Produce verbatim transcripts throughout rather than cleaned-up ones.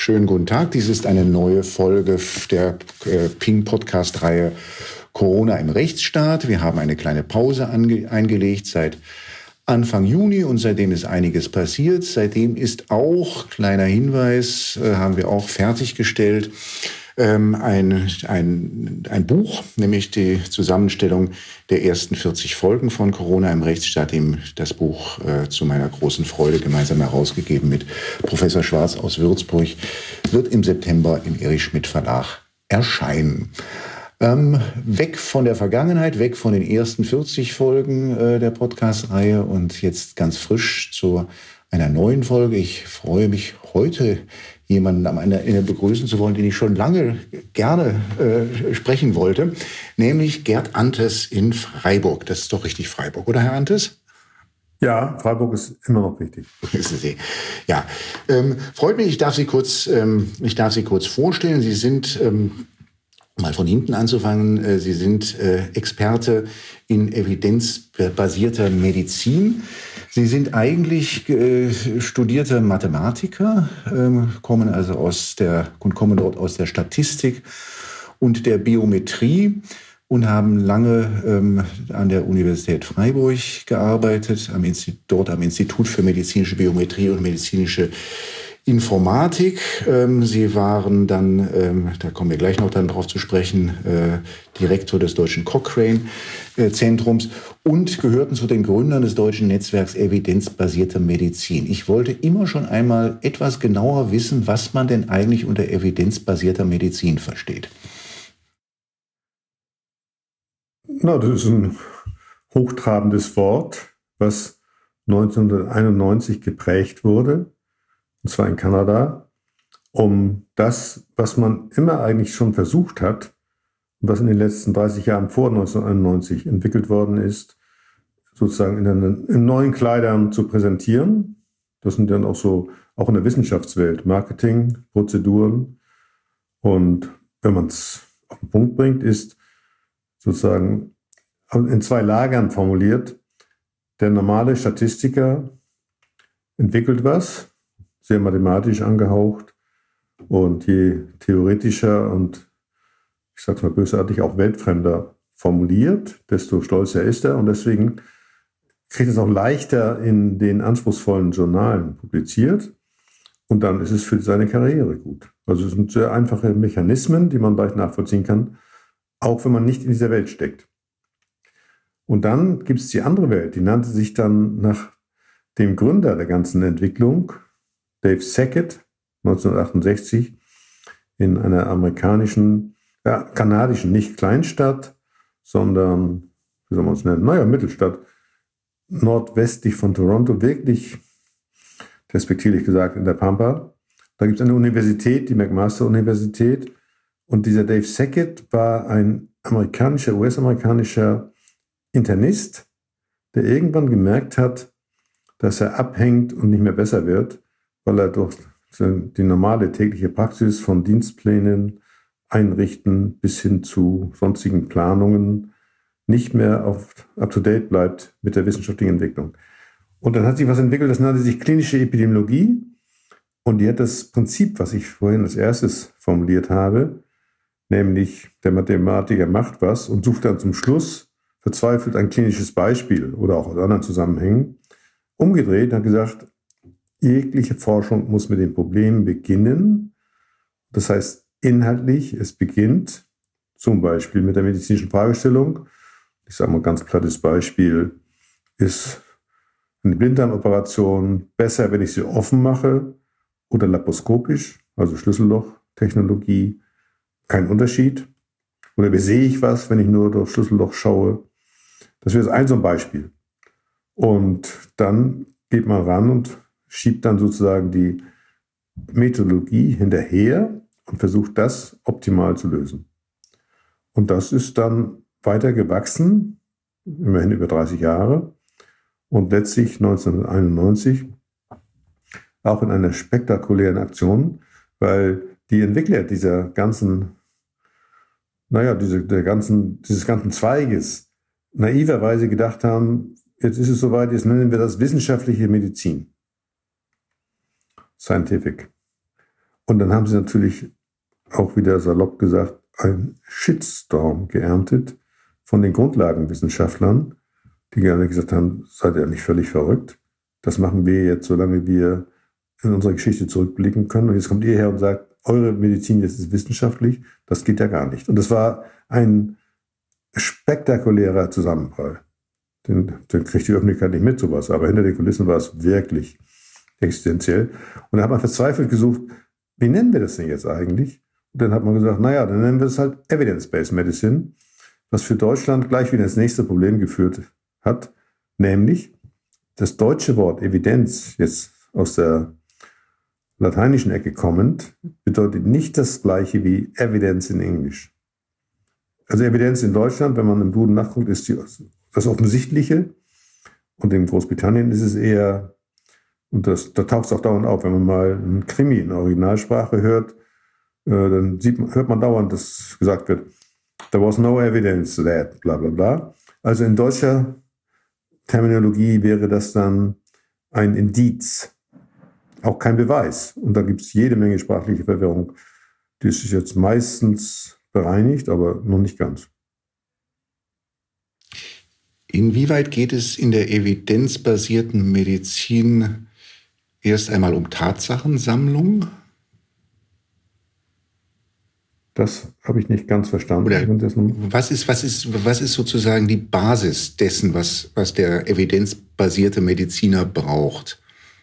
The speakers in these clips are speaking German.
Schönen guten Tag. Dies ist eine neue Folge der äh, Ping-Podcast-Reihe Corona im Rechtsstaat. Wir haben eine kleine Pause ange- eingelegt seit Anfang Juni und seitdem ist einiges passiert. Seitdem ist auch, kleiner Hinweis, äh, haben wir auch fertiggestellt, ähm, ein, ein, ein Buch, nämlich die Zusammenstellung der ersten vierzig Folgen von Corona im Rechtsstaat, dem das Buch äh, zu meiner großen Freude gemeinsam herausgegeben mit Professor Schwarz aus Würzburg, wird im September im Erich Schmidt Verlag erscheinen. Ähm, weg von der Vergangenheit, weg von den ersten vierzig Folgen äh, der Podcast-Reihe und jetzt ganz frisch zu einer neuen Folge. Ich freue mich heute, jemanden am Ende begrüßen zu wollen, den ich schon lange gerne äh, sprechen wollte, nämlich Gerd Anthes in Freiburg. Das ist doch richtig Freiburg, oder Herr Anthes? Ja, Freiburg ist immer noch richtig. Ja, ähm, freut mich. Ich darf Sie kurz, ähm, ich darf Sie kurz vorstellen. Sie sind ähm, Mal von hinten anzufangen, Sie sind Experte in evidenzbasierter Medizin. Sie sind eigentlich studierter Mathematiker, kommen also aus der und kommen dort aus der Statistik und der Biometrie und haben lange an der Universität Freiburg gearbeitet, am Institut, dort am Institut für medizinische Biometrie und medizinische Informatik. Sie waren dann, da kommen wir gleich noch dann drauf zu sprechen, Direktor des Deutschen Cochrane-Zentrums und gehörten zu den Gründern des deutschen Netzwerks Evidenzbasierte Medizin. Ich wollte immer schon einmal etwas genauer wissen, was man denn eigentlich unter evidenzbasierter Medizin versteht. Na, das ist ein hochtrabendes Wort, was neunzehnhunderteinundneunzig geprägt wurde, und zwar in Kanada, um das, was man immer eigentlich schon versucht hat und was in den letzten dreißig Jahren vor neunzehnhunderteinundneunzig entwickelt worden ist, sozusagen in, einen, in neuen Kleidern zu präsentieren. Das sind dann auch so, auch in der Wissenschaftswelt, Marketing, Prozeduren. Und wenn man es auf den Punkt bringt, ist sozusagen in zwei Lagern formuliert. Der normale Statistiker entwickelt was, sehr mathematisch angehaucht, und je theoretischer und, ich sag's mal bösartig, auch weltfremder formuliert, desto stolzer ist er, und deswegen kriegt es auch leichter in den anspruchsvollen Journalen publiziert, und dann ist es für seine Karriere gut. Also es sind sehr einfache Mechanismen, die man leicht nachvollziehen kann, auch wenn man nicht in dieser Welt steckt. Und dann gibt es die andere Welt, die nannte sich dann nach dem Gründer der ganzen Entwicklung, Dave Sackett, neunzehnhundertachtundsechzig, in einer amerikanischen, ja, kanadischen, nicht Kleinstadt, sondern, wie soll man es nennen, naja, Mittelstadt, nordwestlich von Toronto, wirklich, respektierlich gesagt, in der Pampa. Da gibt es eine Universität, die McMaster-Universität, und dieser Dave Sackett war ein amerikanischer, U S-amerikanischer Internist, der irgendwann gemerkt hat, dass er abhängt und nicht mehr besser wird, weil er durch die normale tägliche Praxis von Dienstplänen einrichten bis hin zu sonstigen Planungen nicht mehr auf up-to-date bleibt mit der wissenschaftlichen Entwicklung. Und dann hat sich was entwickelt, das nannte sich klinische Epidemiologie, und die hat das Prinzip, was ich vorhin als erstes formuliert habe, nämlich der Mathematiker macht was und sucht dann zum Schluss verzweifelt ein klinisches Beispiel oder auch aus anderen Zusammenhängen, umgedreht und hat gesagt, jegliche Forschung muss mit dem Problem beginnen. Das heißt inhaltlich, es beginnt zum Beispiel mit der medizinischen Fragestellung. Ich sage mal ein ganz plattes Beispiel, ist eine Blinddarmoperation besser, wenn ich sie offen mache oder laparoskopisch, also Schlüssellochtechnologie, kein Unterschied. Oder wie sehe ich was, wenn ich nur durch Schlüsselloch schaue? Das wäre ein so ein Beispiel. Und dann geht man ran und schiebt dann sozusagen die Methodologie hinterher und versucht, das optimal zu lösen. Und das ist dann weiter gewachsen, immerhin über dreißig Jahre, und letztlich neunzehnhunderteinundneunzig auch in einer spektakulären Aktion, weil die Entwickler dieser ganzen, naja, diese, der ganzen, dieses ganzen Zweiges naiverweise gedacht haben, jetzt ist es soweit, jetzt nennen wir das wissenschaftliche Medizin. Scientific. Und dann haben sie natürlich auch wieder salopp gesagt, einen Shitstorm geerntet von den Grundlagenwissenschaftlern, die gerne gesagt haben, seid ihr nicht völlig verrückt? Das machen wir jetzt, solange wir in unserer Geschichte zurückblicken können. Und jetzt kommt ihr her und sagt, eure Medizin jetzt ist wissenschaftlich. Das geht ja gar nicht. Und das war ein spektakulärer Zusammenprall. Den, den kriegt die Öffentlichkeit nicht mit, sowas. Aber hinter den Kulissen war es wirklich existenziell. Und da hat man verzweifelt gesucht, wie nennen wir das denn jetzt eigentlich? Und dann hat man gesagt, naja, dann nennen wir es halt Evidence-Based Medicine, was für Deutschland gleich wieder ins nächste Problem geführt hat, nämlich das deutsche Wort Evidenz, jetzt aus der lateinischen Ecke kommend, bedeutet nicht das gleiche wie Evidence in Englisch. Also Evidenz in Deutschland, wenn man im Duden nachguckt, ist die, das Offensichtliche. Und in Großbritannien ist es eher, und das, da taucht es auch dauernd auf, wenn man mal einen Krimi in Originalsprache hört, äh, dann sieht man, hört man dauernd, dass gesagt wird, there was no evidence that, bla bla bla. Also in deutscher Terminologie wäre das dann ein Indiz, auch kein Beweis. Und da gibt es jede Menge sprachliche Verwirrung. Die ist jetzt meistens bereinigt, aber noch nicht ganz. Inwieweit geht es in der evidenzbasierten Medizin erst einmal um Tatsachensammlung? Das habe ich nicht ganz verstanden. Oder was ist, was ist, was ist sozusagen die Basis dessen, was, was der evidenzbasierte Mediziner braucht,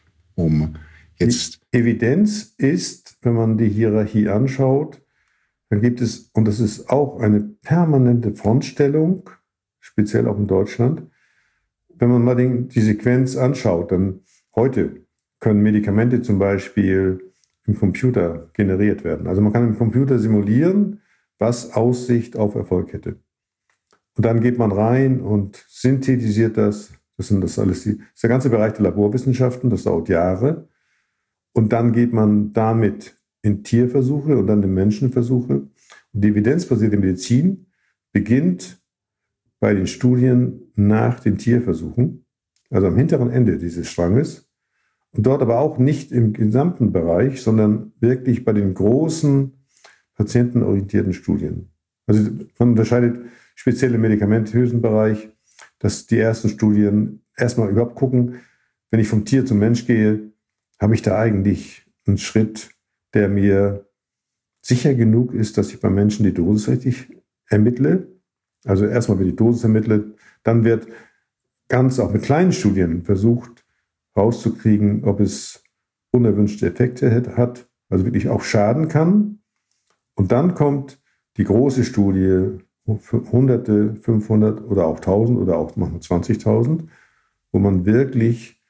um jetzt... Die Evidenz ist, wenn man die Hierarchie anschaut, dann gibt es, und das ist auch eine permanente Frontstellung, speziell auch in Deutschland, wenn man mal den, die Sequenz anschaut, dann heute können Medikamente zum Beispiel im Computer generiert werden. Also man kann im Computer simulieren, was Aussicht auf Erfolg hätte. Und dann geht man rein und synthetisiert das. Das sind das alles die, das ist der ganze Bereich der Laborwissenschaften, das dauert Jahre. Und dann geht man damit in Tierversuche und dann in Menschenversuche. Und die evidenzbasierte Medizin beginnt bei den Studien nach den Tierversuchen, also am hinteren Ende dieses Stranges. Und dort aber auch nicht im gesamten Bereich, sondern wirklich bei den großen patientenorientierten Studien. Also man unterscheidet speziell im medikamentösen Bereich, dass die ersten Studien erstmal überhaupt gucken, wenn ich vom Tier zum Mensch gehe, habe ich da eigentlich einen Schritt, der mir sicher genug ist, dass ich beim Menschen die Dosis richtig ermittle. Also erstmal wird die Dosis ermittelt, dann wird ganz auch mit kleinen Studien versucht, rauszukriegen, ob es unerwünschte Effekte hat, also wirklich auch schaden kann. Und dann kommt die große Studie, Hunderte, fünfhundert oder auch tausend oder auch zwanzigtausend, wo man wirklich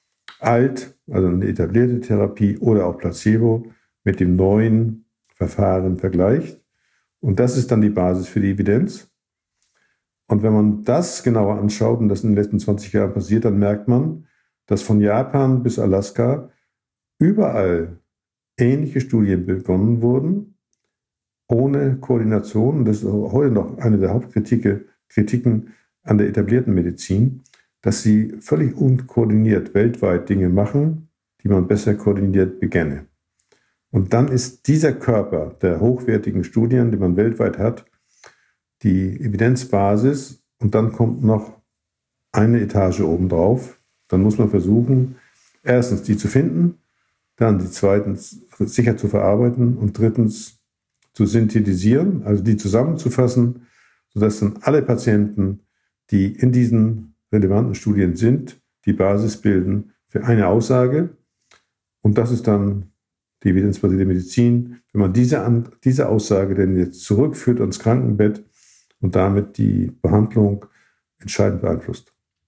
alt, also eine etablierte Therapie oder auch Placebo mit dem neuen Verfahren vergleicht. Und das ist dann die Basis für die Evidenz. Und wenn man das genauer anschaut und das in den letzten zwanzig Jahren passiert, dann merkt man, dass von Japan bis Alaska überall ähnliche Studien begonnen wurden, ohne Koordination. Und das ist heute noch eine der Hauptkritiken Kritiken an der etablierten Medizin, dass sie völlig unkoordiniert weltweit Dinge machen, die man besser koordiniert begänne. Und dann ist dieser Körper der hochwertigen Studien, die man weltweit hat, die Evidenzbasis, und dann kommt noch eine Etage obendrauf. Dann muss man versuchen, erstens die zu finden, dann die zweitens sicher zu verarbeiten und drittens zu synthetisieren, also die zusammenzufassen, sodass dann alle Patienten, die in diesen relevanten Studien sind, die Basis bilden für eine Aussage. Und das ist dann die evidenzbasierte Medizin, wenn man diese, diese Aussage denn jetzt zurückführt ans Krankenbett und damit die Behandlung entscheidend beeinflusst.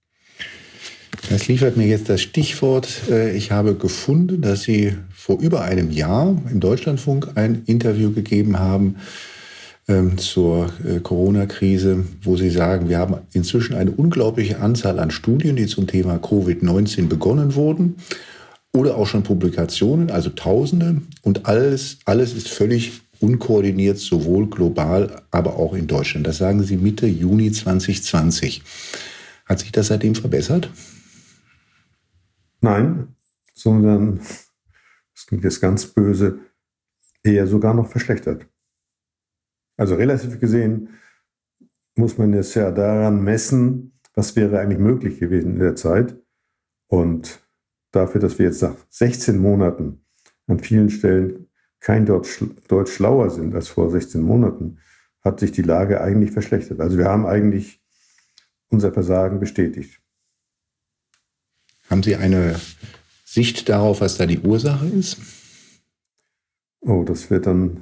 Das liefert mir jetzt das Stichwort. Ich habe gefunden, dass Sie vor über einem Jahr im Deutschlandfunk ein Interview gegeben haben ähm, zur äh, Corona-Krise, wo Sie sagen, wir haben inzwischen eine unglaubliche Anzahl an Studien, die zum Thema Covid neunzehn begonnen wurden oder auch schon Publikationen, also Tausende. Und alles, alles ist völlig unkoordiniert, sowohl global, aber auch in Deutschland. Das sagen Sie Mitte Juni zwanzig zwanzig. Hat sich das seitdem verbessert? Nein, sondern, das klingt jetzt ganz böse, eher sogar noch verschlechtert. Also relativ gesehen muss man es ja daran messen, was wäre eigentlich möglich gewesen in der Zeit. Und dafür, dass wir jetzt nach sechzehn Monaten an vielen Stellen kein Deutsch, Deutsch schlauer sind als vor sechzehn Monaten, hat sich die Lage eigentlich verschlechtert. Also wir haben eigentlich unser Versagen bestätigt. Haben Sie eine Sicht darauf, was da die Ursache ist? Oh, das wird dann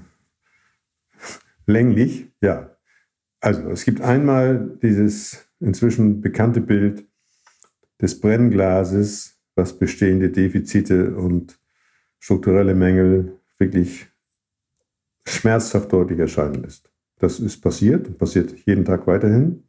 länglich. Ja, also es gibt einmal dieses inzwischen bekannte Bild des Brennglases, was bestehende Defizite und strukturelle Mängel wirklich schmerzhaft deutlich erscheinen lässt. Das ist passiert und passiert jeden Tag weiterhin.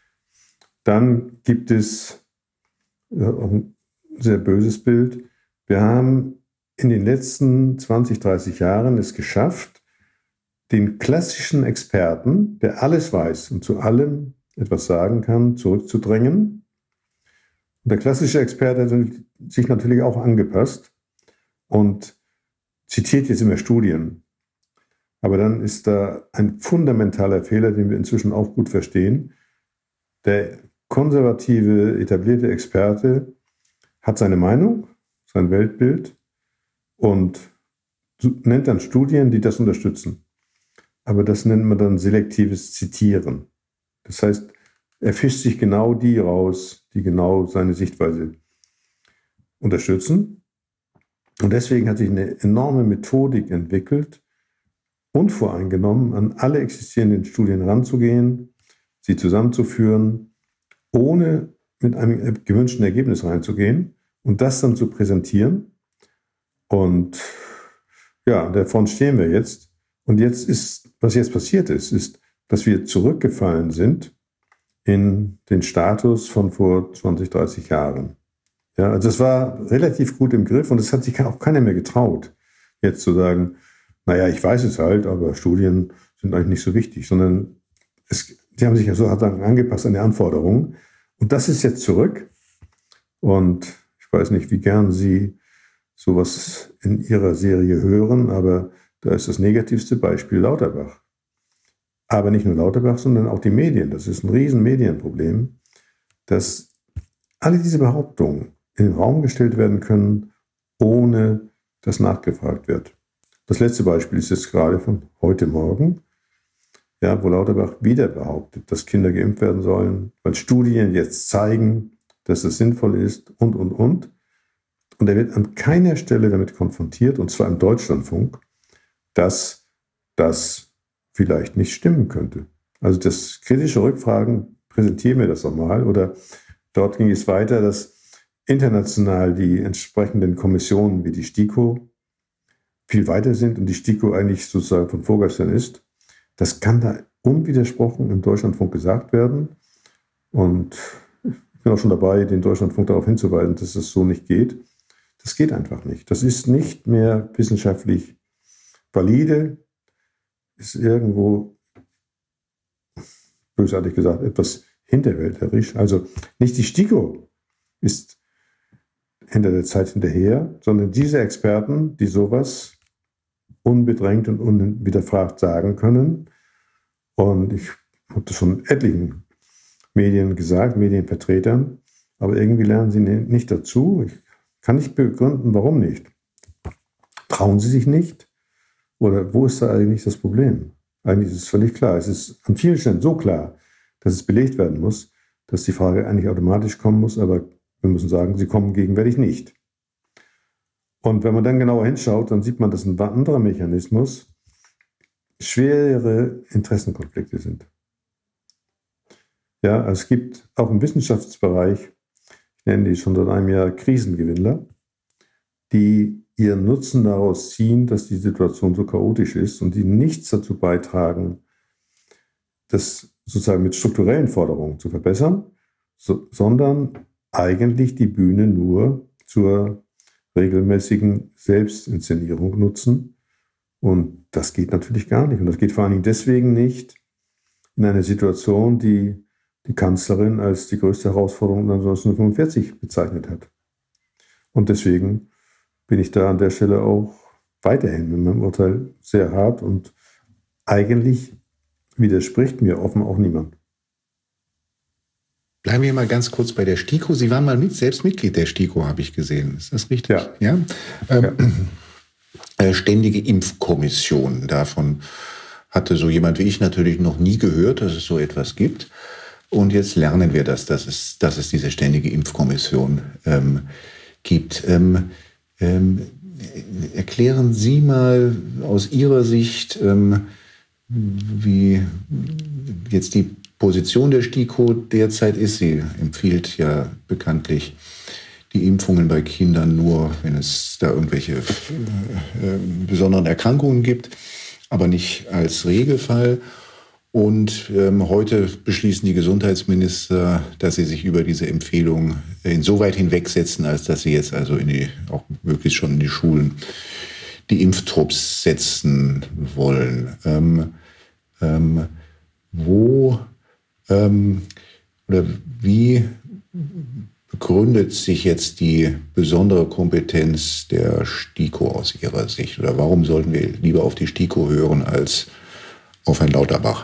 Dann gibt es ja, ein sehr böses Bild. Wir haben in den letzten zwanzig, dreißig Jahren es geschafft, den klassischen Experten, der alles weiß und zu allem etwas sagen kann, zurückzudrängen. Und der klassische Experte hat sich natürlich auch angepasst und zitiert jetzt immer Studien. Aber dann ist da ein fundamentaler Fehler, den wir inzwischen auch gut verstehen. Der konservative, etablierte Experte hat seine Meinung, sein Weltbild und nennt dann Studien, die das unterstützen. Aber das nennt man dann selektives Zitieren. Das heißt, er fischt sich genau die raus, die genau seine Sichtweise unterstützen. Und deswegen hat sich eine enorme Methodik entwickelt, unvoreingenommen an alle existierenden Studien ranzugehen, sie zusammenzuführen, ohne mit einem gewünschten Ergebnis reinzugehen und das dann zu präsentieren. Und ja, davon stehen wir jetzt. Und jetzt ist, was jetzt passiert ist, ist, dass wir zurückgefallen sind in den Status von vor zwanzig, dreißig Jahren. Ja, also es war relativ gut im Griff und es hat sich auch keiner mehr getraut, jetzt zu sagen, naja, ich weiß es halt, aber Studien sind eigentlich nicht so wichtig, sondern es, die haben sich ja so angepasst an die Anforderungen. Und das ist jetzt zurück. Und ich weiß nicht, wie gern Sie sowas in Ihrer Serie hören, aber da ist das negativste Beispiel Lauterbach. Aber nicht nur Lauterbach, sondern auch die Medien. Das ist ein riesen Medienproblem, dass alle diese Behauptungen in den Raum gestellt werden können, ohne dass nachgefragt wird. Das letzte Beispiel ist jetzt gerade von heute Morgen, ja, wo Lauterbach wieder behauptet, dass Kinder geimpft werden sollen, weil Studien jetzt zeigen, dass es sinnvoll ist und, und, und. Und er wird an keiner Stelle damit konfrontiert, und zwar im Deutschlandfunk, dass das vielleicht nicht stimmen könnte. Also das kritische Rückfragen, präsentieren wir das nochmal, oder dort ging es weiter, dass international die entsprechenden Kommissionen wie die STIKO viel weiter sind und die STIKO eigentlich sozusagen von vorgestern ist. Das kann da unwidersprochen im Deutschlandfunk gesagt werden. Und ich bin auch schon dabei, den Deutschlandfunk darauf hinzuweisen, dass es so nicht geht. Das geht einfach nicht. Das ist nicht mehr wissenschaftlich valide, ist irgendwo, bösartig gesagt, etwas hinterwäldlerisch. Also nicht die STIKO ist hinter der Zeit hinterher, sondern diese Experten, die sowas unbedrängt und unwiderfragt sagen können. Und ich habe das schon etlichen Medien gesagt, Medienvertretern, aber irgendwie lernen sie nicht dazu. Ich kann nicht begründen, warum nicht. Trauen sie sich nicht? Oder wo ist da eigentlich das Problem? Eigentlich ist es völlig klar. Es ist an vielen Stellen so klar, dass es belegt werden muss, dass die Frage eigentlich automatisch kommen muss, aber wir müssen sagen, sie kommen gegenwärtig nicht. Und wenn man dann genauer hinschaut, dann sieht man, dass ein anderer Mechanismus schwere Interessenkonflikte sind. Ja, also es gibt auch im Wissenschaftsbereich, ich nenne die schon seit einem Jahr Krisengewinnler, die ihren Nutzen daraus ziehen, dass die Situation so chaotisch ist und die nichts dazu beitragen, das sozusagen mit strukturellen Forderungen zu verbessern, so, sondern eigentlich die Bühne nur zur regelmäßigen Selbstinszenierung nutzen. Und das geht natürlich gar nicht. Und das geht vor allen Dingen deswegen nicht in einer Situation, die die Kanzlerin als die größte Herausforderung neunzehnhundertfünfundvierzig bezeichnet hat. Und deswegen bin ich da an der Stelle auch weiterhin in meinem Urteil sehr hart und eigentlich widerspricht mir offen auch niemand. Bleiben wir mal ganz kurz bei der STIKO. Sie waren mal mit, selbst Mitglied der STIKO, habe ich gesehen. Ist das richtig? Ja. ja? Ähm, ja. Ständige Impfkommission. Davon hatte so jemand wie ich natürlich noch nie gehört, dass es so etwas gibt. Und jetzt lernen wir das, dass es, dass es diese ständige Impfkommission ähm, gibt. Ähm, ähm, erklären Sie mal aus Ihrer Sicht, ähm, wie jetzt die Position der STIKO derzeit ist. Sie empfiehlt ja bekanntlich die Impfungen bei Kindern nur, wenn es da irgendwelche äh, äh, besonderen Erkrankungen gibt, aber nicht als Regelfall. Und ähm, heute beschließen die Gesundheitsminister, dass sie sich über diese Empfehlung insoweit hinwegsetzen, als dass sie jetzt also in die, auch möglichst schon in die Schulen die Impftrupps setzen wollen. Ähm, ähm, wo ähm, oder wie begründet sich jetzt die besondere Kompetenz der STIKO aus Ihrer Sicht? Oder warum sollten wir lieber auf die STIKO hören als auf Herrn Lauterbach?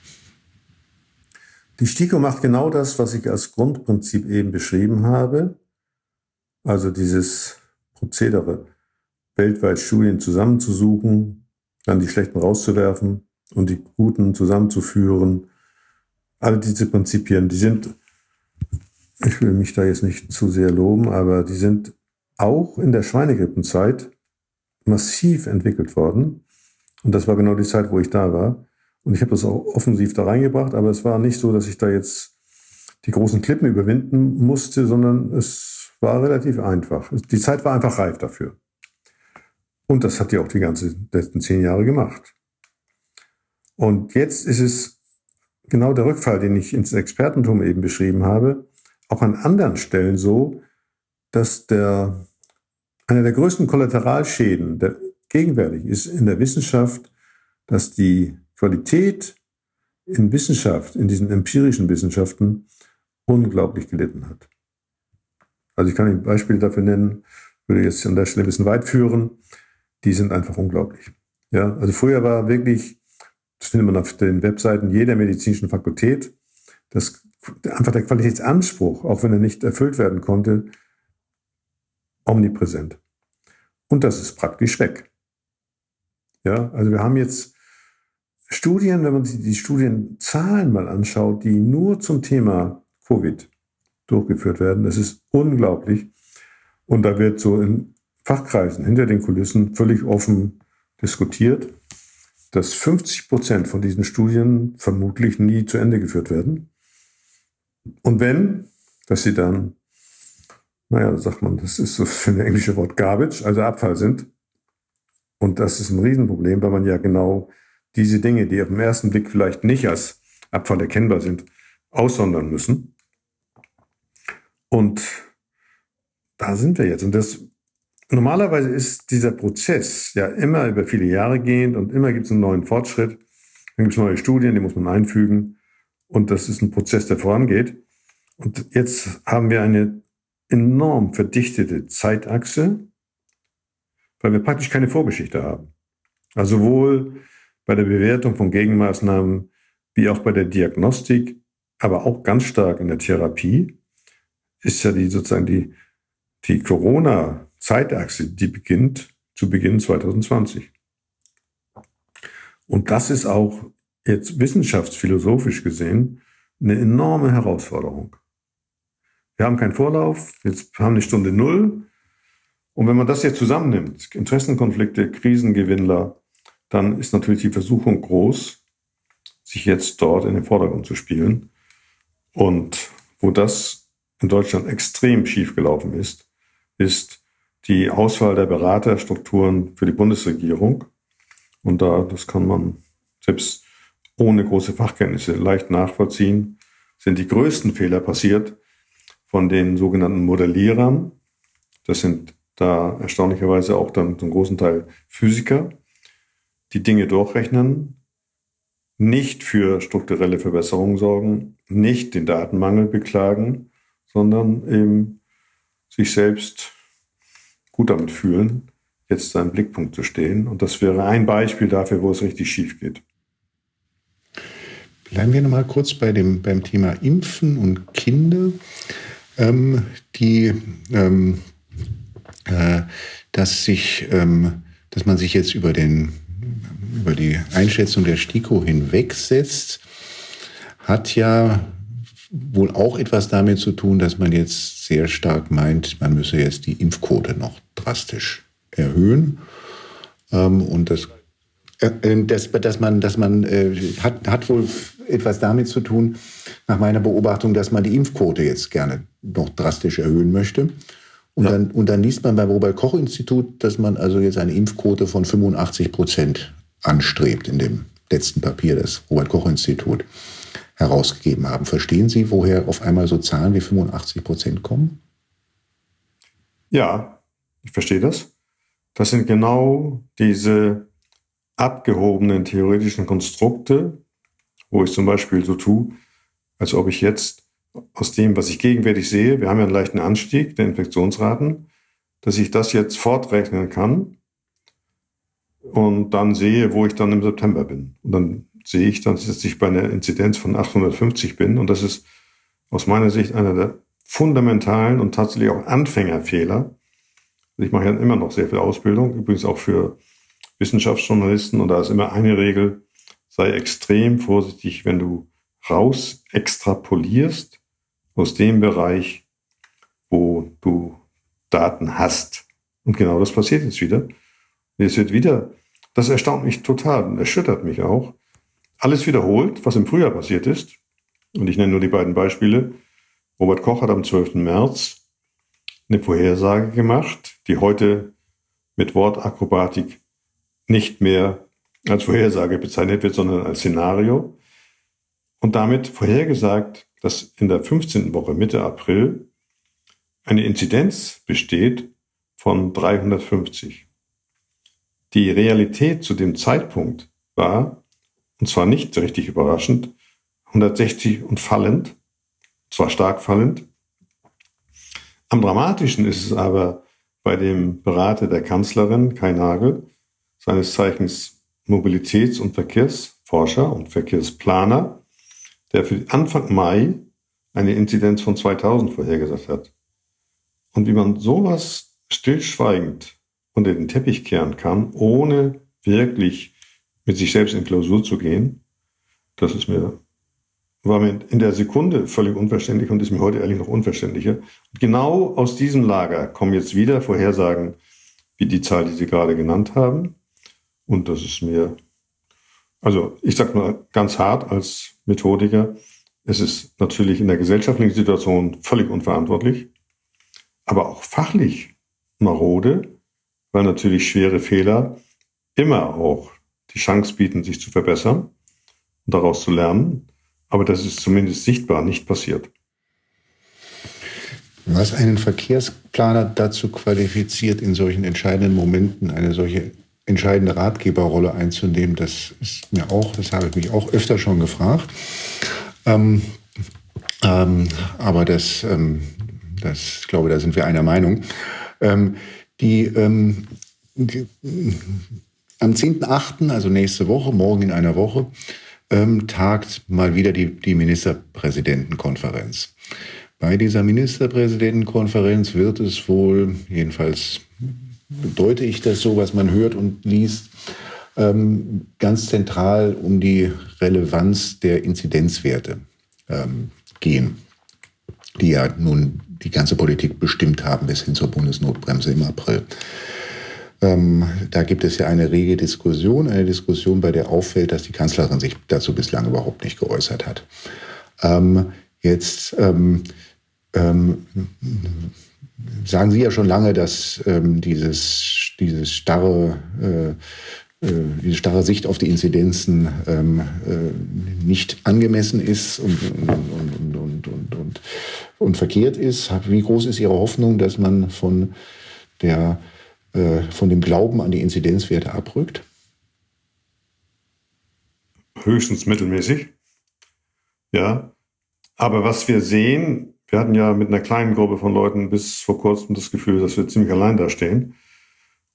Die STIKO macht genau das, was ich als Grundprinzip eben beschrieben habe. Also dieses Prozedere, weltweit Studien zusammenzusuchen, dann die schlechten rauszuwerfen und die guten zusammenzuführen. Alle diese Prinzipien, die sind, ich will mich da jetzt nicht zu sehr loben, aber die sind auch in der Schweinegrippenzeit massiv entwickelt worden. Und das war genau die Zeit, wo ich da war. Und ich habe das auch offensiv da reingebracht, aber es war nicht so, dass ich da jetzt die großen Klippen überwinden musste, sondern es war relativ einfach. Die Zeit war einfach reif dafür. Und das hat die auch die ganzen letzten zehn Jahre gemacht. Und jetzt ist es genau der Rückfall, den ich ins Expertentum eben beschrieben habe, auch an anderen Stellen so, dass der, einer der größten Kollateralschäden, der gegenwärtig ist in der Wissenschaft, dass die Qualität in Wissenschaft, in diesen empirischen Wissenschaften, unglaublich gelitten hat. Also ich kann Ihnen Beispiele dafür nennen, würde jetzt an der Stelle ein bisschen weit führen, die sind einfach unglaublich. Ja, also früher war wirklich, das findet man auf den Webseiten jeder medizinischen Fakultät, das, einfach der Qualitätsanspruch, auch wenn er nicht erfüllt werden konnte, omnipräsent. Und das ist praktisch weg. Ja, also wir haben jetzt Studien, wenn man sich die Studienzahlen mal anschaut, die nur zum Thema Covid durchgeführt werden, das ist unglaublich. Und da wird so in Fachkreisen hinter den Kulissen völlig offen diskutiert, dass fünfzig Prozent von diesen Studien vermutlich nie zu Ende geführt werden. Und wenn, dass sie dann, naja, da sagt man, das ist so für ein englische Wort Garbage, also Abfall sind. Und das ist ein Riesenproblem, weil man ja genau diese Dinge, die auf den ersten Blick vielleicht nicht als Abfall erkennbar sind, aussondern müssen. Und da sind wir jetzt. Und das normalerweise ist dieser Prozess ja immer über viele Jahre gehend und immer gibt es einen neuen Fortschritt. Dann gibt es neue Studien, die muss man einfügen. Und das ist ein Prozess, der vorangeht. Und jetzt haben wir eine enorm verdichtete Zeitachse, weil wir praktisch keine Vorgeschichte haben. Also sowohl bei der Bewertung von Gegenmaßnahmen wie auch bei der Diagnostik, aber auch ganz stark in der Therapie, ist ja die sozusagen die, die Corona-Zeitachse, die beginnt zu Beginn zwanzig zwanzig. Und das ist auch jetzt wissenschaftsphilosophisch gesehen eine enorme Herausforderung. Wir haben keinen Vorlauf, jetzt haben eine Stunde Null. Und wenn man das jetzt zusammennimmt, Interessenkonflikte, Krisengewinnler, dann ist natürlich die Versuchung groß, sich jetzt dort in den Vordergrund zu spielen. Und wo das in Deutschland extrem schief gelaufen ist, ist die Auswahl der Beraterstrukturen für die Bundesregierung. Und da, das kann man selbst ohne große Fachkenntnisse leicht nachvollziehen, sind die größten Fehler passiert von den sogenannten Modellierern. Das sind da erstaunlicherweise auch dann zum großen Teil Physiker, die Dinge durchrechnen, nicht für strukturelle Verbesserungen sorgen, nicht den Datenmangel beklagen, sondern eben sich selbst gut damit fühlen, jetzt da im Blickpunkt zu stehen. Und das wäre ein Beispiel dafür, wo es richtig schief geht. Bleiben wir noch mal kurz bei dem, beim Thema Impfen und Kinder, ähm, die, ähm, äh, dass sich, ähm, dass man sich jetzt über den, über die Einschätzung der STIKO hinwegsetzt, hat ja wohl auch etwas damit zu tun, dass man jetzt sehr stark meint, man müsse jetzt die Impfquote noch drastisch erhöhen. Ähm, und das, äh, das, dass man, dass man äh, hat, hat wohl etwas damit zu tun, nach meiner Beobachtung, dass man die Impfquote jetzt gerne noch drastisch erhöhen möchte. Und, ja. dann, und dann liest man beim Robert-Koch-Institut, dass man also jetzt eine Impfquote von fünfundachtzig Prozent anstrebt in dem letzten Papier des Robert-Koch-Institut herausgegeben haben. Verstehen Sie, woher auf einmal so Zahlen wie fünfundachtzig Prozent kommen? Ja, ich verstehe das. Das sind genau diese abgehobenen theoretischen Konstrukte, wo ich zum Beispiel so tue, als ob ich jetzt aus dem, was ich gegenwärtig sehe, wir haben ja einen leichten Anstieg der Infektionsraten, dass ich das jetzt fortrechnen kann und dann sehe, wo ich dann im September bin. Und dann sehe ich dann, dass ich bei einer Inzidenz von achthundertfünfzig bin. Und das ist aus meiner Sicht einer der fundamentalen und tatsächlich auch Anfängerfehler. Ich mache ja immer noch sehr viel Ausbildung, übrigens auch für Wissenschaftsjournalisten. Und da ist immer eine Regel, sei extrem vorsichtig, wenn du raus extrapolierst aus dem Bereich, wo du Daten hast. Und genau das passiert jetzt wieder. Es wird wieder, das erstaunt mich total und erschüttert mich auch, alles wiederholt, was im Frühjahr passiert ist. Und ich nenne nur die beiden Beispiele. Robert Koch hat am zwölften März eine Vorhersage gemacht, die heute mit Wortakrobatik nicht mehr als Vorhersage bezeichnet wird, sondern als Szenario. Und damit vorhergesagt, dass in der fünfzehnten Woche Mitte April eine Inzidenz besteht von dreihundertfünfzig. Die Realität zu dem Zeitpunkt war, und zwar nicht richtig überraschend, hundertsechzig und fallend, zwar stark fallend. Am dramatischen ist es aber bei dem Berater der Kanzlerin, Kai Nagel, seines Zeichens Mobilitäts- und Verkehrsforscher und Verkehrsplaner, der für Anfang Mai eine Inzidenz von zweitausend vorhergesagt hat. Und wie man sowas stillschweigend unter den Teppich kehren kann, ohne wirklich mit sich selbst in Klausur zu gehen, das ist mir, war mir in der Sekunde völlig unverständlich und ist mir heute ehrlich noch unverständlicher. Und genau aus diesem Lager kommen jetzt wieder Vorhersagen wie die Zahl, die Sie gerade genannt haben. Und das ist mir, also ich sage mal ganz hart als Methodiker, es ist natürlich in der gesellschaftlichen Situation völlig unverantwortlich, aber auch fachlich marode, weil natürlich schwere Fehler immer auch die Chance bieten, sich zu verbessern und daraus zu lernen. Aber das ist zumindest sichtbar nicht passiert. Was einen Verkehrsplaner dazu qualifiziert, in solchen entscheidenden Momenten eine solche entscheidende Ratgeberrolle einzunehmen, das ist mir auch, das habe ich mich auch öfter schon gefragt. Ähm, ähm, aber das, ähm, das, ich glaube, da sind wir einer Meinung. Ähm, die, ähm, die, am zehnten achten, also nächste Woche, morgen in einer Woche, ähm, tagt mal wieder die, die Ministerpräsidentenkonferenz. Bei dieser Ministerpräsidentenkonferenz wird es wohl, jedenfalls deute ich das so, was man hört und liest, ähm, ganz zentral um die Relevanz der Inzidenzwerte ähm, gehen, die ja nun die ganze Politik bestimmt haben bis hin zur Bundesnotbremse im April. Ähm, da gibt es ja eine rege Diskussion, eine Diskussion, bei der auffällt, dass die Kanzlerin sich dazu bislang überhaupt nicht geäußert hat. Ähm, jetzt ähm, ähm, sagen Sie ja schon lange, dass ähm, dieses, dieses starre, äh, äh, diese starre Sicht auf die Inzidenzen ähm, äh, nicht angemessen ist und, und, und, und, und, und, und verkehrt ist. Wie groß ist Ihre Hoffnung, dass man von der von dem Glauben an die Inzidenzwerte abrückt? Höchstens mittelmäßig. Ja. Aber was wir sehen, wir hatten ja mit einer kleinen Gruppe von Leuten bis vor kurzem das Gefühl, dass wir ziemlich allein da stehen.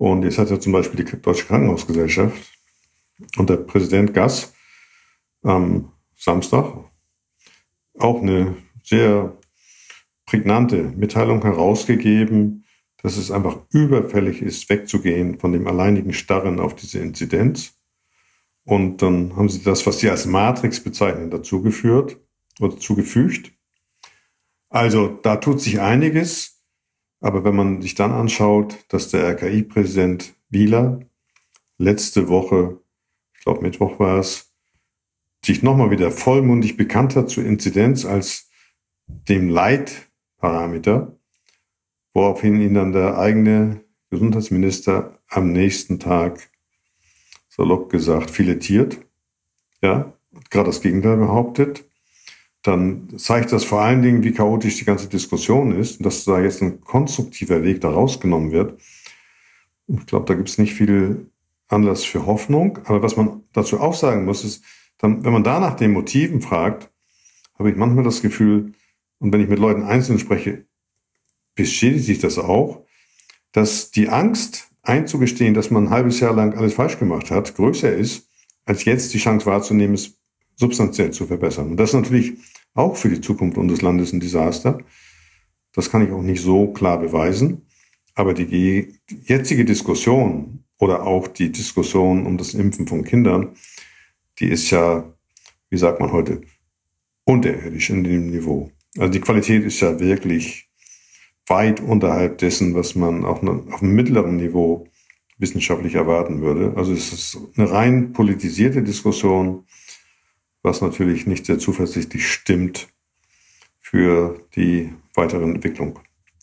Und jetzt hat ja zum Beispiel die Deutsche Krankenhausgesellschaft und der Präsident Gass am Samstag auch eine sehr prägnante Mitteilung herausgegeben, dass es einfach überfällig ist, wegzugehen von dem alleinigen Starren auf diese Inzidenz. Und dann haben sie das, was sie als Matrix bezeichnen, dazugeführt oder zugefügt. Also da tut sich einiges. Aber wenn man sich dann anschaut, dass der R K I-Präsident Wieler letzte Woche, ich glaube Mittwoch war es, sich nochmal wieder vollmundig bekannt hat zur Inzidenz als dem Leitparameter, woraufhin ihn dann der eigene Gesundheitsminister am nächsten Tag, salopp gesagt, filetiert, ja, gerade das Gegenteil behauptet. Dann zeigt das vor allen Dingen, wie chaotisch die ganze Diskussion ist und dass da jetzt ein konstruktiver Weg da rausgenommen wird. Ich glaube, da gibt es nicht viel Anlass für Hoffnung. Aber was man dazu auch sagen muss, ist, dann, wenn man da nach den Motiven fragt, habe ich manchmal das Gefühl, und wenn ich mit Leuten einzeln spreche, bestätigt sich das auch, dass die Angst einzugestehen, dass man ein halbes Jahr lang alles falsch gemacht hat, größer ist, als jetzt die Chance wahrzunehmen, es substanziell zu verbessern. Und das ist natürlich auch für die Zukunft unseres Landes ein Desaster. Das kann ich auch nicht so klar beweisen. Aber die jetzige Diskussion oder auch die Diskussion um das Impfen von Kindern, die ist ja, wie sagt man heute, unterirdisch in dem Niveau. Also die Qualität ist ja wirklich weit unterhalb dessen, was man auf einem mittleren Niveau wissenschaftlich erwarten würde. Also es ist eine rein politisierte Diskussion, was natürlich nicht sehr zuversichtlich stimmt für die weitere Entwicklung.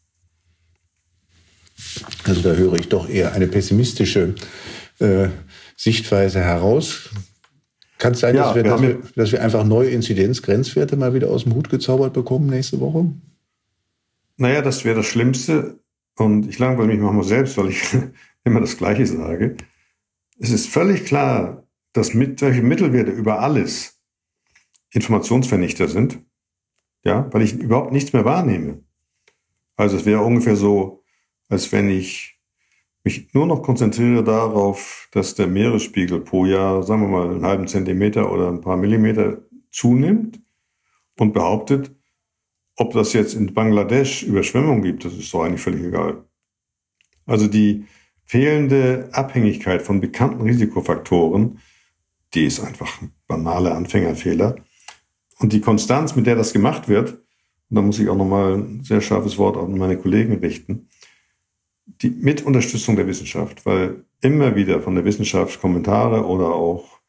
Also da höre ich doch eher eine pessimistische äh, Sichtweise heraus. Kann es sein, ja, dass, wir, wir dass, wir, dass wir einfach neue Inzidenzgrenzwerte mal wieder aus dem Hut gezaubert bekommen nächste Woche? Naja, das wäre das Schlimmste. Und ich langweile mich manchmal selbst, weil ich immer das Gleiche sage. Es ist völlig klar, dass mit solche Mittelwerte über alles Informationsvernichter sind, ja, weil ich überhaupt nichts mehr wahrnehme. Also es wäre ungefähr so, als wenn ich mich nur noch konzentriere darauf, dass der Meeresspiegel pro Jahr, sagen wir mal, einen halben Zentimeter oder ein paar Millimeter zunimmt und behauptet, ob das jetzt in Bangladesch Überschwemmungen gibt, das ist doch eigentlich völlig egal. Also die fehlende Abhängigkeit von bekannten Risikofaktoren, die ist einfach ein banaler Anfängerfehler. Und die Konstanz, mit der das gemacht wird, und da muss ich auch nochmal ein sehr scharfes Wort an meine Kollegen richten, die mit Unterstützung der Wissenschaft, weil immer wieder von der Wissenschaft Kommentare oder auch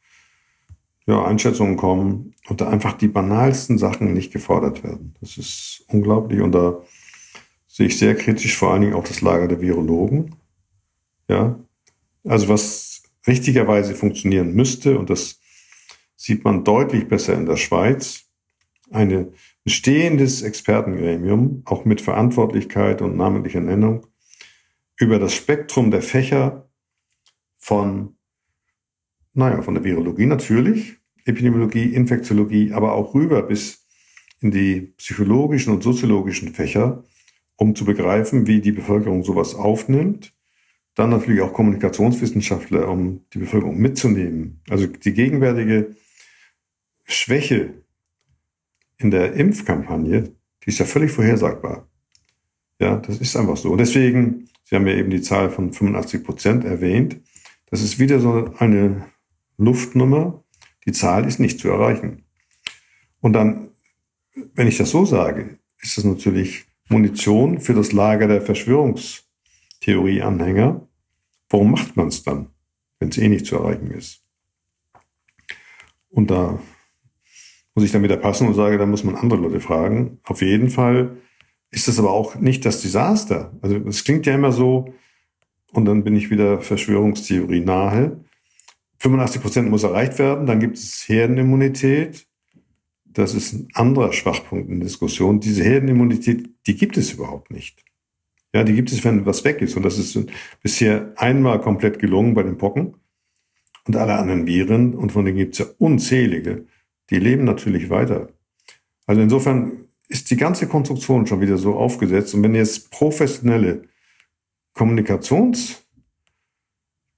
ja, Einschätzungen kommen und da einfach die banalsten Sachen nicht gefordert werden. Das ist unglaublich und da sehe ich sehr kritisch vor allen Dingen auch das Lager der Virologen. Ja, also was richtigerweise funktionieren müsste, und das sieht man deutlich besser in der Schweiz, ein bestehendes Expertengremium, auch mit Verantwortlichkeit und namentlicher Nennung, über das Spektrum der Fächer von, naja, von der Virologie natürlich, Epidemiologie, Infektiologie, aber auch rüber bis in die psychologischen und soziologischen Fächer, um zu begreifen, wie die Bevölkerung sowas aufnimmt. Dann natürlich auch Kommunikationswissenschaftler, um die Bevölkerung mitzunehmen. Also die gegenwärtige Schwäche in der Impfkampagne, die ist ja völlig vorhersagbar. Ja, das ist einfach so. Und deswegen, Sie haben ja eben die Zahl von fünfundachtzig Prozent erwähnt, das ist wieder so eine Luftnummer. Die Zahl ist nicht zu erreichen. Und dann, wenn ich das so sage, ist das natürlich Munition für das Lager der Verschwörungstheorie-Anhänger. Warum macht man es dann, wenn es eh nicht zu erreichen ist? Und da muss ich dann wieder passen und sage, da muss man andere Leute fragen. Auf jeden Fall ist das aber auch nicht das Desaster. Also es klingt ja immer so, und dann bin ich wieder Verschwörungstheorie nahe. fünfundachtzig Prozent muss erreicht werden, dann gibt es Herdenimmunität. Das ist ein anderer Schwachpunkt in der Diskussion. Diese Herdenimmunität, die gibt es überhaupt nicht. Ja, die gibt es, wenn was weg ist. Und das ist bisher einmal komplett gelungen bei den Pocken und alle anderen Viren. Und von denen gibt es ja unzählige. Die leben natürlich weiter. Also insofern ist die ganze Konstruktion schon wieder so aufgesetzt. Und wenn jetzt professionelle Kommunikationsexperten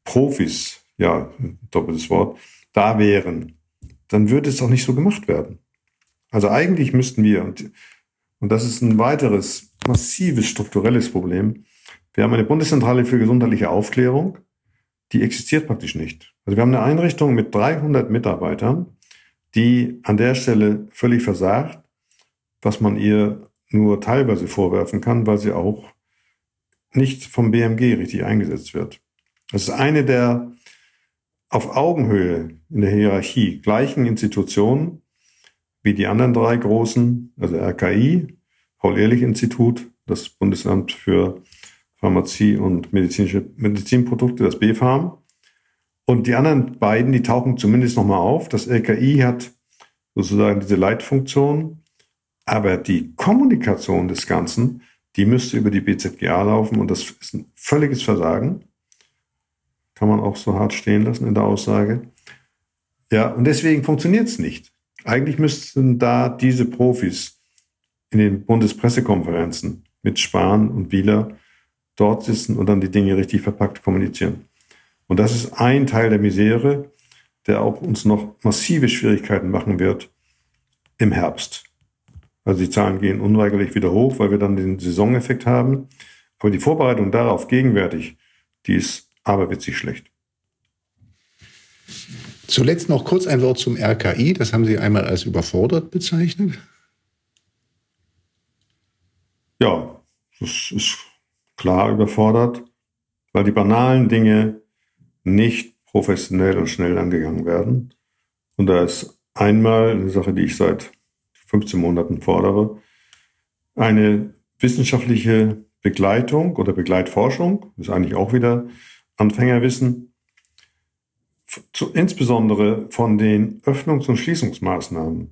Profis, ja, doppeltes Wort, da wären, dann würde es auch nicht so gemacht werden. Also eigentlich müssten wir, und, und das ist ein weiteres massives strukturelles Problem, wir haben eine Bundeszentrale für gesundheitliche Aufklärung, die existiert praktisch nicht. Also wir haben eine Einrichtung mit dreihundert Mitarbeitern, die an der Stelle völlig versagt, was man ihr nur teilweise vorwerfen kann, weil sie auch nicht vom B M G richtig eingesetzt wird. Das ist eine der auf Augenhöhe in der Hierarchie gleichen Institutionen wie die anderen drei großen, also R K I, Paul-Ehrlich-Institut, das Bundesamt für Pharmazie und medizinische Medizinprodukte, das B fArM. Und die anderen beiden, die tauchen zumindest nochmal auf. Das R K I hat sozusagen diese Leitfunktion, aber die Kommunikation des Ganzen, die müsste über die B Z G A laufen und das ist ein völliges Versagen. Kann man auch so hart stehen lassen in der Aussage. Ja, und deswegen funktioniert es nicht. Eigentlich müssten da diese Profis in den Bundespressekonferenzen mit Spahn und Wieler dort sitzen und dann die Dinge richtig verpackt kommunizieren. Und das ist ein Teil der Misere, der auch uns noch massive Schwierigkeiten machen wird im Herbst. Also die Zahlen gehen unweigerlich wieder hoch, weil wir dann den Saisoneffekt haben. Aber die Vorbereitung darauf gegenwärtig, die ist aberwitzig schlecht. Zuletzt noch kurz ein Wort zum R K I. Das haben Sie einmal als überfordert bezeichnet. Ja, das ist klar überfordert, weil die banalen Dinge nicht professionell und schnell angegangen werden. Und da ist einmal eine Sache, die ich seit fünfzehn Monaten fordere, eine wissenschaftliche Begleitung oder Begleitforschung, ist eigentlich auch wieder Anfängerwissen, zu, insbesondere von den Öffnungs- und Schließungsmaßnahmen.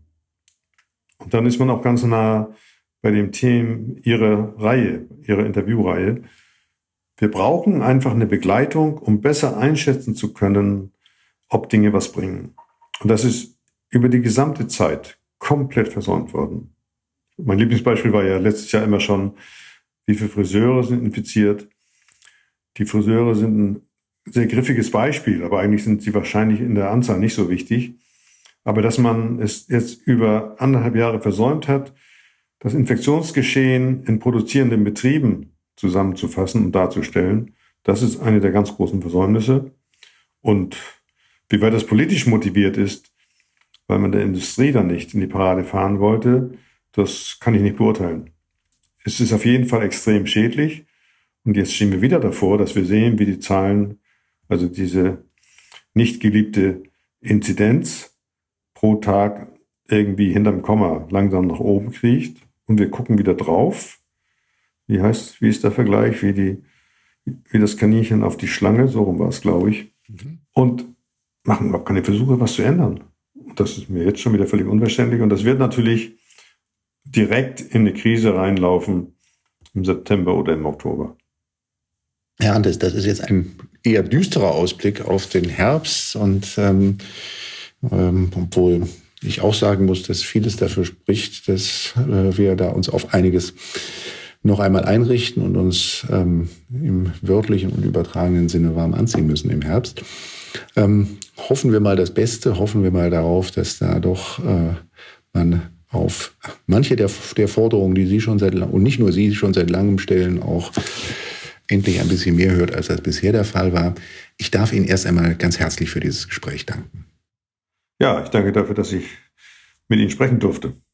Und dann ist man auch ganz nah bei dem Thema Ihrer Reihe, Ihrer Interviewreihe. Wir brauchen einfach eine Begleitung, um besser einschätzen zu können, ob Dinge was bringen. Und das ist über die gesamte Zeit komplett versäumt worden. Mein Lieblingsbeispiel war ja letztes Jahr immer schon, wie viele Friseure sind infiziert. Die Friseure sind ein sehr griffiges Beispiel, aber eigentlich sind sie wahrscheinlich in der Anzahl nicht so wichtig. Aber dass man es jetzt über anderthalb Jahre versäumt hat, das Infektionsgeschehen in produzierenden Betrieben zusammenzufassen und darzustellen, das ist eine der ganz großen Versäumnisse. Und wie weit das politisch motiviert ist, weil man der Industrie dann nicht in die Parade fahren wollte, das kann ich nicht beurteilen. Es ist auf jeden Fall extrem schädlich. Und jetzt stehen wir wieder davor, dass wir sehen, wie die Zahlen, also diese nicht geliebte Inzidenz pro Tag irgendwie hinterm Komma langsam nach oben kriecht. Und wir gucken wieder drauf. Wie heißt, wie ist der Vergleich? Wie die, wie das Kaninchen auf die Schlange, so rum war es, glaube ich. Mhm. Und machen überhaupt keine Versuche, was zu ändern. Und das ist mir jetzt schon wieder völlig unverständlich. Und das wird natürlich direkt in eine Krise reinlaufen im September oder im Oktober. Ja, das, das ist jetzt ein eher düsterer Ausblick auf den Herbst. Und ähm, ähm, obwohl ich auch sagen muss, dass vieles dafür spricht, dass äh, wir da uns auf einiges noch einmal einrichten und uns ähm, im wörtlichen und übertragenen Sinne warm anziehen müssen im Herbst. Ähm, hoffen wir mal das Beste, hoffen wir mal darauf, dass da doch äh, man auf manche der, der Forderungen, die Sie schon seit langem, und nicht nur Sie schon seit langem stellen, auch endlich ein bisschen mehr hört, als das bisher der Fall war. Ich darf Ihnen erst einmal ganz herzlich für dieses Gespräch danken. Ja, ich danke dafür, dass ich mit Ihnen sprechen durfte.